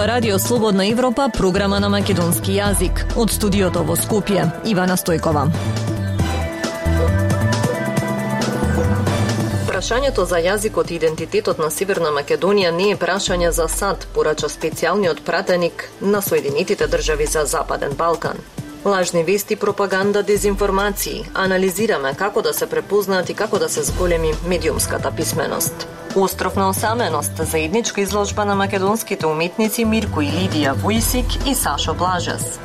ова Радио Слободна Европа, програма на македонски јазик. Од студиото во Скопје, Ивана Стојкова. Прашањето за јазикот и идентитетот на Северна Македонија не е прашање за сад, порача специјалниот пратеник на Соединетите држави за Западен Балкан. Лажни вести, пропаганда, дезинформации. Анализираме како да се препознаат и како да се зголеми медиумската писменост. Остров на осаменост, заедничка изложба на македонските уметници Мирко и Лидија Војсик и Сашо Блажес.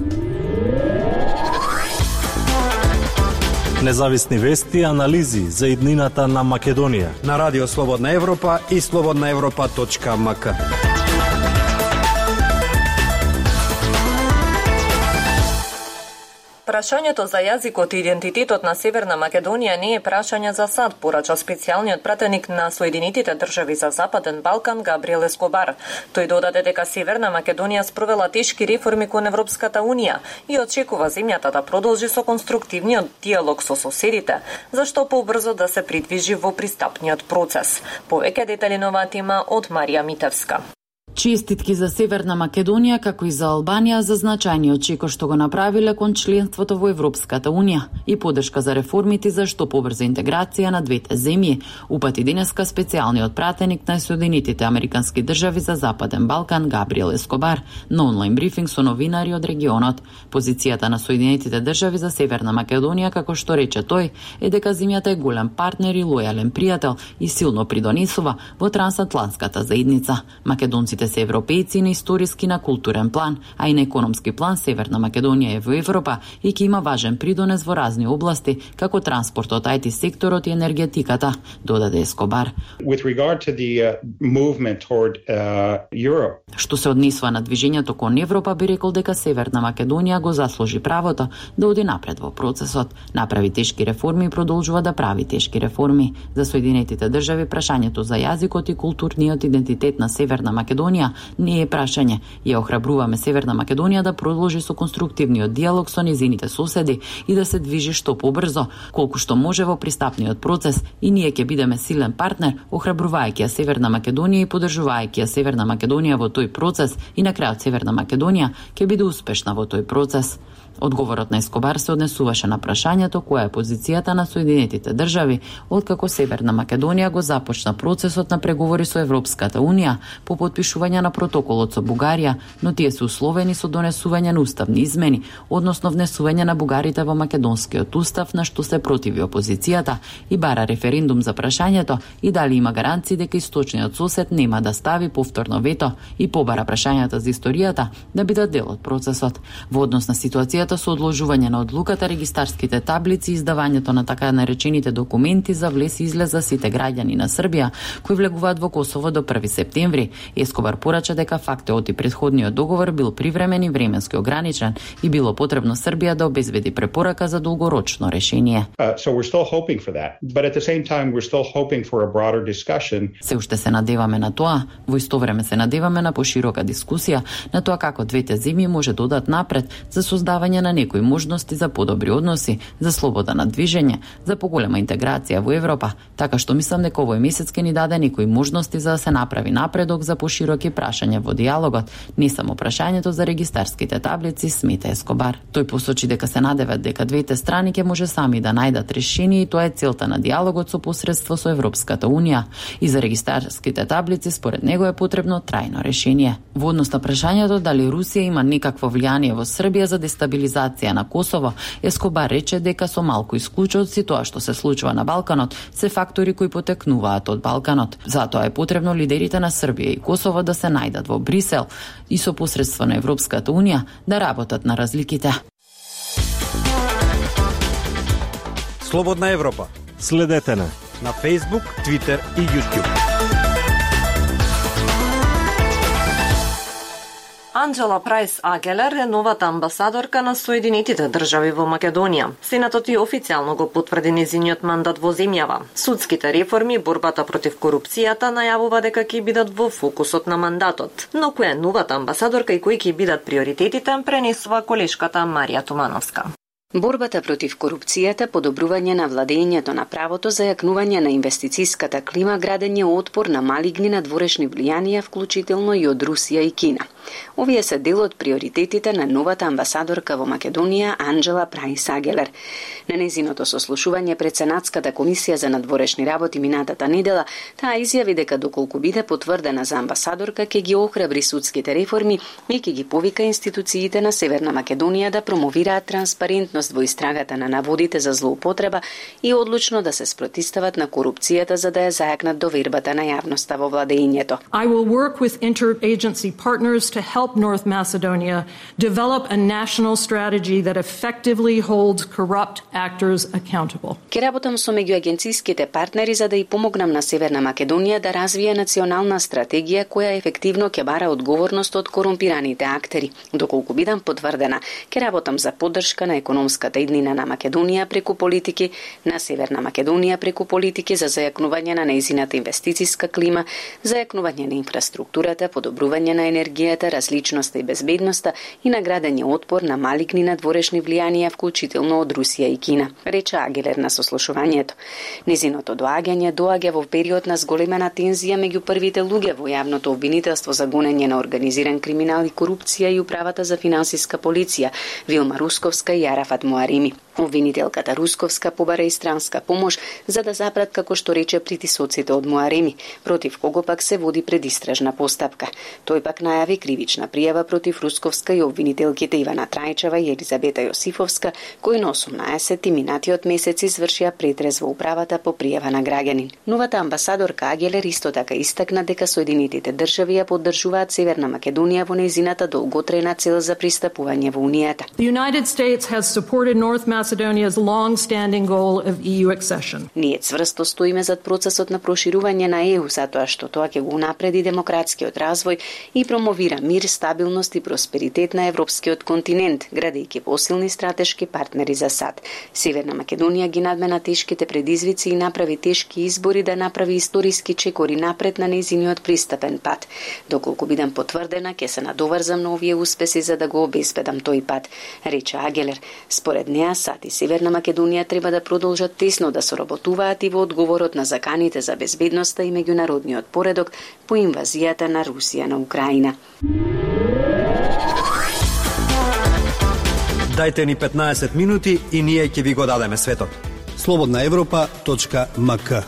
Независни вести и анализи за иднината на Македонија на Радио Слободна Европа и slobodnaevropa.mk. Прашањето за јазикот и идентитетот на Северна Македонија не е прашање за сад, порача специјалниот пратеник на Соединетите држави за Западен Балкан Габриел Ескобар. Тој додаде дека Северна Македонија спровела тешки реформи кон Европската Унија и очекува земјата да продолжи со конструктивниот диалог со соседите, зашто побрзо да се придвижи во пристапниот процес. Повеќе детали на оваа тема од Марија Митевска. Честитки за Северна Македонија, како и за Албанија, за значајниот чек што го направиле кон членството во Европската Унија и поддршка за реформите за што побрза интеграција на двете земји, упати денеска специјалниот пратеник на Соединетите Американски држави за Западен Балкан Габриел Ескобар на онлайн брифинг со новинари од регионот. Позицијата на Соединетите држави за Северна Македонија, како што рече тој, е дека земјата е голем партнер и лојален пријател и силно придонесува во трансатлантската заедница. Македонците се европејци на историски на културен план, а и на економски план Северна Македонија е во Европа и ќе има важен придонес во разни области, како транспортот, IT секторот и енергетиката, додаде Ескобар. With regard to the movement toward Europe. Што се однесува на движењето кон Европа, би рекол дека Северна Македонија го заслужи правото да оди напред во процесот, направи тешки реформи и продолжува да прави тешки реформи. За Соединетите држави прашањето за јазикот и културниот идентитет на Северна Македонија не е прашање. Ја охрабруваме Северна Македонија да продолжи со конструктивниот диалог со незините соседи и да се движи што побрзо, колку што може во пристапниот процес, и ние ќе бидеме силен партнер, охрабрувајќи ја Северна Македонија и поддржувајќи ја Северна Македонија во тој процес, и на крајот Северна Македонија ќе биде успешна во тој процес. Одговорот на Ескобар се однесуваше на прашањето која е позицијата на Соединетите држави откако Северна Македонија го започна процесот на преговори со Европската Унија по потпишување на протоколот со Бугарија, но тие се условени со донесување на уставни измени, односно внесување на бугарите во македонскиот устав, на што се противи опозицијата и бара референдум за прашањето и дали има гаранции дека источниот сосед нема да стави повторно вето и побара прашањата за историјата да бидат дел од процесот. Во однос на ситуацијата со одложување на одлуката, регистарските таблици и издавањето на така наречените документи за влез и излез за сите граѓани на Србија кои влегуваат во Косово до 1 септември, Ескобар порача дека фактот и претходниот договор бил привремен и временски ограничен и било потребно Србија да обезбеди препорака за долгорочно решение. Се уште се надеваме на тоа, во исто време се надеваме на поширока дискусија на тоа како двете земји може да одат напред за создавање на некои можности за подобри односи, за слобода на движење, за поголема интеграција во Европа, така што мислам дека овој месец ќе ни даде некои можности за да се направи напредок за пошироки прашања во диалогот, не само прашањето за регистарските таблици, смета Ескобар. Тој посочи дека се надеват дека двете страни ќе може сами да најдат решение и тоа е целта на диалогот со посредство со Европската Унија. И за регистарските таблици според него е потребно трајно решение. Во однос на прашањето дали Русија има некакво влијание во Србија за дестабилизација на Косово, Ескобар рече дека со малку исклучоци тоа што се случува на Балканот се фактори кои потекнуваат од Балканот. Затоа е потребно лидерите на Србија и Косово да се најдат во Брисел и со посредство на Европската Унија да работат на разликите. Слободна Европа. Следете на Facebook, Twitter и YouTube. Анџела Прајс Агелер е новата амбасадорка на Соединетите држави во Македонија. Сенатот и официјално го потврди нејзиниот мандат во земјава. Судските реформи и борбата против корупцијата најавува дека ќе бидат во фокусот на мандатот. Но која е новата амбасадорка и кои ќе бидат приоритетите, пренесува колешката Марија Тумановска. Борбата против корупцијата, подобрување на владењето на правото, зајакнување на инвестицијската клима, градење отпор на малигни надворешни влијанија, вклучително и од Русија и Кина. Овие се дел од приоритетите на новата амбасадорка во Македонија Анџела Прајс-Агелер. На незиното сослушување пред Сенатската комисија за надворешни работи минатата недела, таа изјави дека доколку биде потврдена за амбасадорка, ќе ги охрабри судските реформи и ќе ги повика институциите на Северна Македонија да промовираат транспарентност во истрагата на наводите за злоупотреба и одлучно да се спротивстават на корупцијата за да ја зајакнат довербата на јавноста во владењето. I will work with interagency partners to help North Macedonia develop a national strategy that effectively holds corrupt actors accountable. Ке работам со меѓуагенцијските партнери за да и помогнам на Северна Македонија да развие национална стратегија која ефективно ќе бара одговорност од корумпираните актери. Доколку бидам потврдена, ке работам за поддршка на економската иднина на Македонија преку политики, на Северна Македонија преку политики за зајакнување на нејзината инвестицијска клима, зајакнување на инфраструктурата, подобрување на енергијата, различноста и безбедноста и наградење отпор на малигни надворешни влијанија, вклучително од Русија и Кина, рече Агелер на сослушувањето. Незиното доаѓа во период на зголемена тензија меѓу првите луѓе во јавното обвинителство за гонење на организиран криминал и корупција и управата за финансиска полиција Вилма Русковска и Арафат Муареми. Обвинителката Русковска побара и странска помош за да запрат, како што рече, притисоците од Муареми, против кого пак се води предистражна постапка. Тој пак најави кривична пријава против Русковска и обвинителките Ивана Трајчева и Елизабета Јосифовска, кои на 18 минатиот месец извршија претрез во управата по пријава на граѓанин. Новата амбасадорка Агелер исто така истакна дека Соединетите држави ја поддржуваат Северна Македонија во нејзината долготрајна цел за пристапување во Унијата. The United States has supported North Macedonia's long-standing goal of EU accession. Ние цврсто стоиме зад процесот на проширување на ЕУ, затоа што тоа ќе го унапреди демократскиот развој и промовира мир, стабилност и просперитет на европскиот континент, градејќи посилни стратешки партнери за САД. Северна Македонија ги надмена тешките предизвици и направи тешки избори да направи историски чекори напред на нејзиниот пристапен пат. Доколку бидам потврдена, ќе се надоврзам на овие успеси за да го обезбедам тој пат, рече Агелер. Според неа, САД и Северна Македонија треба да продолжат тесно да соработуваат и во одговорот на заканите за безбедноста и меѓународниот поредок по инвазијата на Русија на Украина. Дајте ни 15 минути и ние ќе ви го дадеме светот. slobodnaevropa.mk.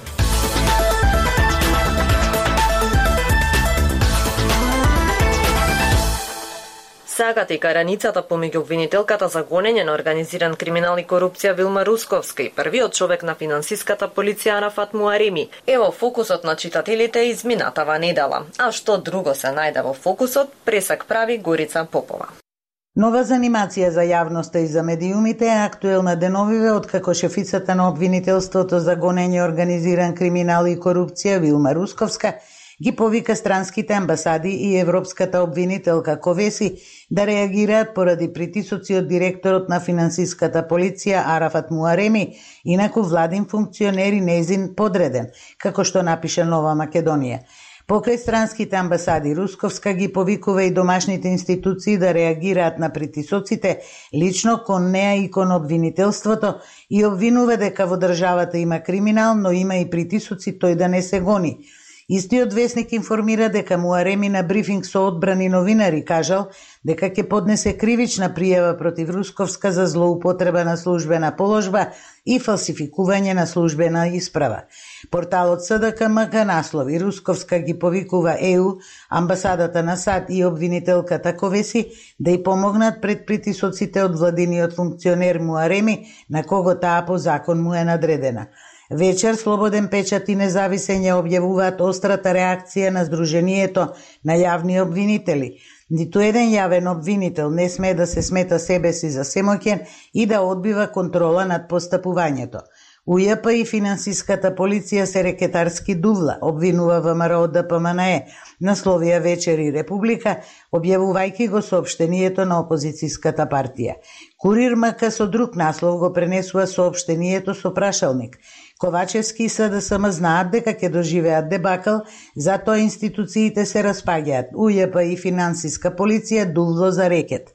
Сагата и караницата помеѓу обвинителката за гонење на организиран криминал и корупција Вилма Русковска и првиот човек на финансиската полиција Арафат Муареми е во фокусот на читателите изминатава недела. А што друго се најде во фокусот, пресак прави Горица Попова. Нова занимација за јавноста и за медиумите е актуелна деновиве откако шефицата на обвинителството за гонење организиран криминал и корупција Вилма Русковска ги повика странските амбасади и европската обвинителка Ковеси да реагираат поради притисоци од директорот на финансиската полиција Арафат Муареми, инаку владин функционер и нејзин подреден, како што напише Нова Македонија. Покрај странските амбасади, Русковска ги повикува и домашните институции да реагираат на притисоците лично кон неа и кон обвинителството и обвинува дека во државата има криминал, но има и притисоци тој да не се гони. Истиот весник информира дека Муареми на брифинг со одбрани новинари кажал дека ќе поднесе кривична пријава против Русковска за злоупотреба на службена положба и фалсификување на службена исправа. Порталот СДКМК наслови Русковска ги повикува ЕУ, амбасадата на САД и обвинителката Ковеси да ја помогнат пред притисоците од владиниот функционер Муареми, на кого таа по закон му е надредена. Вечер Слободен печат и Независен ја објавуваат острата реакција на Сдруженијето на јавни обвинители. Ниту еден јавен обвинител не сме да се смета себе си за семоќен и да одбива контрола над постапувањето. УЈП и финансиската полиција се рекетарски дувла, обвинува ВМРО ДПМНЕ, насловија Вечер и Република, објавувајќи го соопштението на опозицијската партија. Курир МК со друг наслов го пренесува соопштението со прашалник. Ковачевски и СДСМ знаат дека ќе доживеат дебакл, затоа институциите се распаѓаат. УЈП и финансиска полиција дувло за рекет.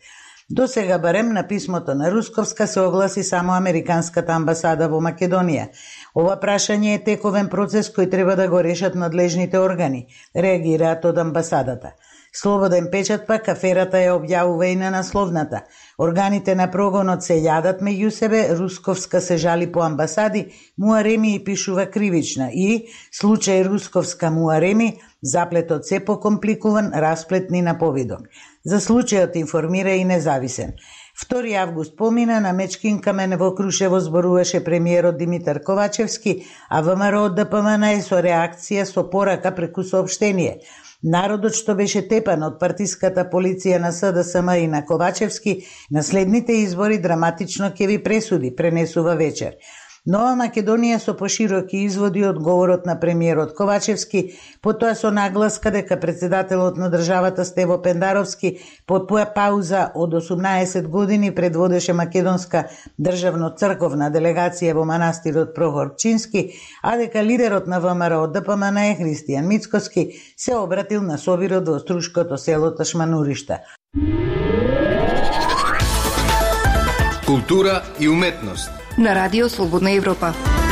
До сега барем на писмото на Русковска се огласи само Американската амбасада во Македонија. Ова прашање е тековен процес кој треба да го решат надлежните органи, реагираат од амбасадата. Слободен печат пак аферата ја објавува и на насловната. Органите на прогонот се јадат меѓу себе, Русковска се жали по амбасади, Муареми и пишува кривична и случај Русковска Муареми, заплетот се покомпликуван, расплетни на повидок. За случајот информира и Независен. 2 август помина, на Мечкин камен во Крушево зборуваше премиерот Димитар Ковачевски, а ВМРО од ДПМН е со реакција со порака преку соопштение. Народот што беше тепан од партиската полиција на СДСМ и на Ковачевски, на следните избори драматично ќе ви пресуди, пренесува вечер. Нова Македонија со пошироки изводи од говорот на премиерот Ковачевски, потоа со нагласка дека председателот на државата Стево Пендаровски по пауза од 18 години предводеше македонска државно-црковна делегација во манастирот Прохорчински, а дека лидерот на ВМРО ДПМН Христијан Мицкоски се обратил на собирот во струшкото село Ташмануришта. Култура и уметност на Радио Слободна Европа.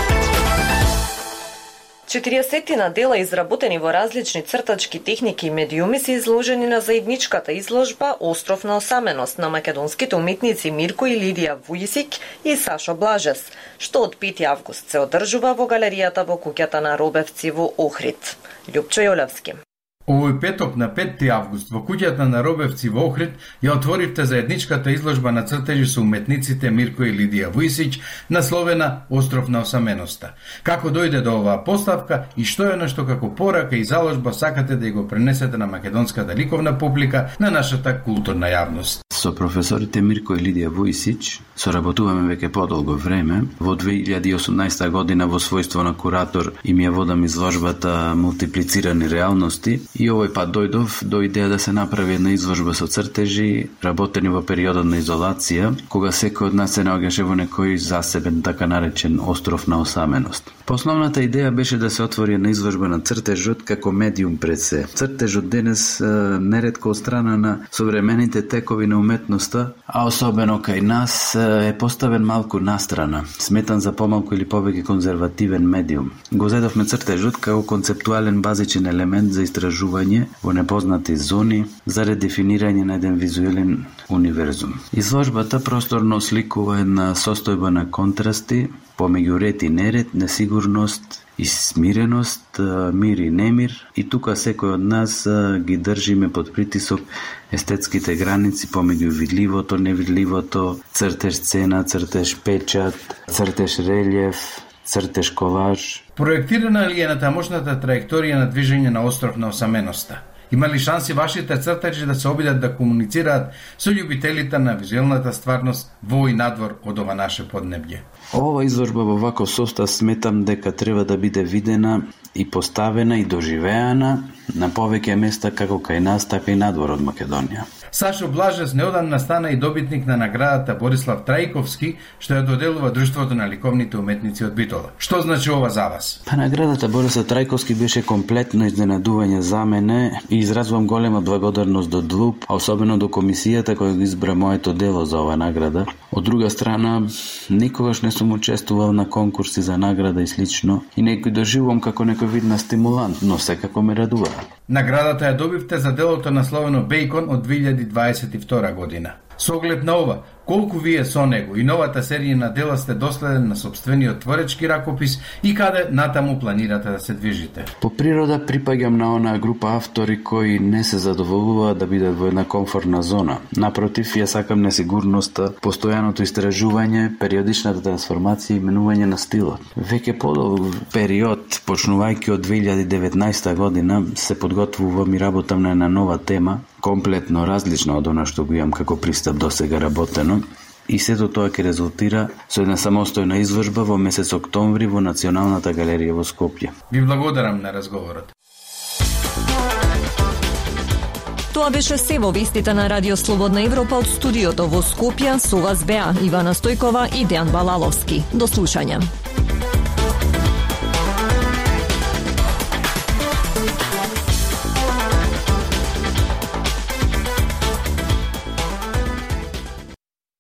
40 дела изработени во различни цртачки техники и медиуми се изложени на заедничката изложба Остров на осаменост на македонските уметници Мирко и Лидија Вујсик и Сашо Блажес, што од 5 август се одржува во галеријата во куќата на Робевци во Охрид. Љупчо Јолевски. Овој петок на 5 август во куќата на Робевци во Охрид ја отворивте заедничката изложба на цртежи со уметниците Мирко и Лидија Вујсич, насловена Остров на осаменоста. Како дојде до оваа поставка и што е нешто како порака и заложба сакате да ја го пренесете на македонската ликовна публика, на нашата културна јавност? Со професорите Мирко и Лидија Вујсич соработуваме веќе подолго време. Во 2018 година во својство на куратор им ја водам изложбата Мултиплицирани реалности и овој пат дојдов до идеја да се направи една изложба со цртежи работени во периодот на изолација, кога секој од нас се наоѓаше во некој засебен, така наречен остров на осаменост. Основната идеја беше да се отвори една изложба на цртежот како медиум пред се. Цртежот денес неретко од страна на современите текови на уметноста, а особено кај нас е поставен малку настрана, сметан за помалку или повеќе конзервативен медиум. Го зедовме цртежот како концептуален базичен елемент за истражување во непознати зони, за редефинирање на еден визуелен универзум. Изложбата просторно осликува една состојба на контрасти помеѓу ред и неред, несигурност и смиреност, мир и немир, и тука секој од нас ги држиме под притисок естетските граници помеѓу видливото, невидливото, цртеж сцена, цртеж печат, цртеж релјеф, цртеж колаж. Проектирана ли е на тамошната траекторија на движење на Остров на осаменоста? Има ли шанси вашите цртачи да се обидат да комуницираат со љубителите на визуелната стварност во и надвор од ова наше поднебје? Ова изложба во ваков состав сметам дека треба да биде видена и поставена и доживеана на повеќе места како кај нас, така и надвор од Македонија. Сашо Блажес неодамна стана и добитник на наградата Борислав Трајковски, што ја доделува Друштвото на ликовните уметници од Битола. Што значи ова за вас? Наградата Борислав Трајковски беше комплетно изненадување за мене и изразувам голема благодарност до ДЛУП, а особено до комисијата која го избра моето дело за ова награда. Од друга страна, никогаш не сум учествувал на конкурси за награда и слично и некој доживувам како некој вид на стимулант, но секако ме радува. Наградата ја добивте за делото насловено Бејкон од 2022 година. Со оглед на ова, колку вие со него и новата серија на дела сте доследен на сопствениот творечки ракопис и каде натаму планирате да се движите? По природа припаѓам на онаа група автори кои не се задоволуваат да бидат во една комфортна зона. Напротив, ја сакам несигурноста, постојаното истражување, периодичната трансформација и менување на стилот. Веќе подолг период, почнувајќи од 2019 година, се подготвувам и работам на една нова тема, комплетно различна од она што го имам како пристап до сега работено, и сето тоа ќе резултира со една самостојна изложба во месец октомври во Националната галерија во Скопје. Ви благодарам на разговорот. Тоа беше се во вестите на Радио Слободна Европа од студиото во Скопје. Со вас беа Ивана Стојкова и Дејан Балаловски. До слушање.